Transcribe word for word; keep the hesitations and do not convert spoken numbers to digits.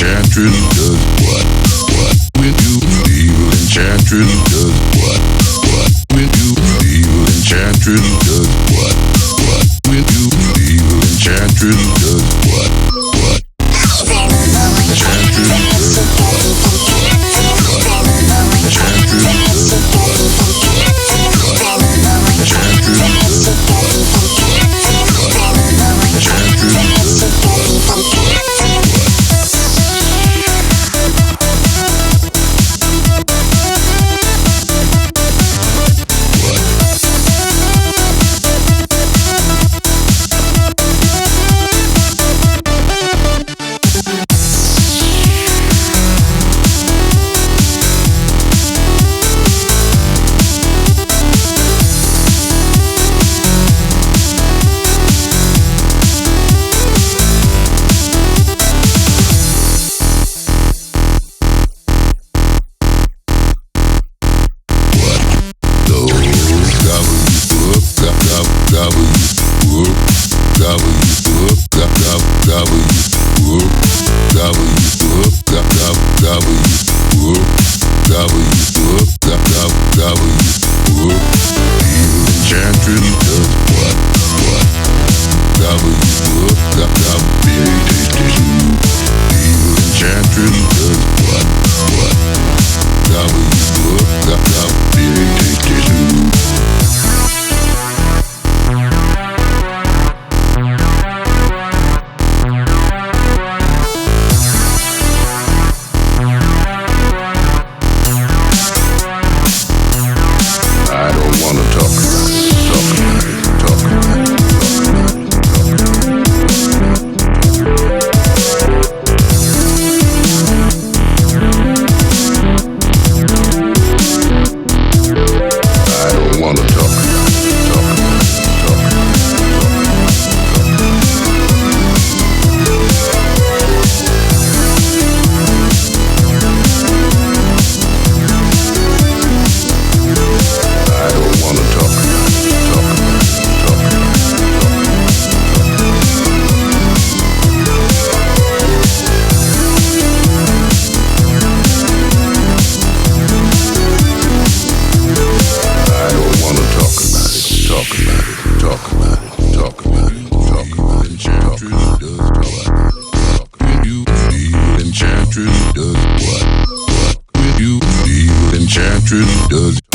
enchantress does what? What? When you evil enchantress does what? What? When you evil enchantress does what? What? When you evil enchantress does what? What? Enchantress does what? What? Enchantress does what? What? Enchantress does what? What? Enchantress does what? What? Enchantress does